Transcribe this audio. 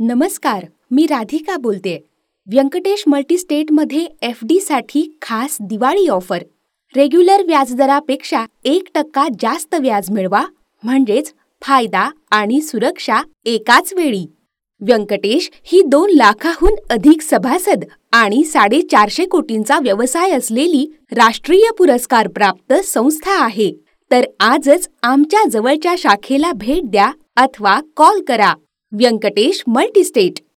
नमस्कार, मी राधिका बोलते. व्यंकटेश मल्टीस्टेटमध्ये FD साठी खास दिवाळी ऑफर. रेग्युलर व्याजदरापेक्षा 1% जास्त व्याज मिळवा, म्हणजेच फायदा आणि सुरक्षा एकाच वेळी. व्यंकटेश ही 2 लाखाहून अधिक सभासद आणि 450 कोटींचा व्यवसाय असलेली राष्ट्रीय पुरस्कार प्राप्त संस्था आहे. तर आजच आमच्या जवळच्या शाखेला भेट द्या अथवा कॉल करा. व्यंकटेश मल्टीस्टेट.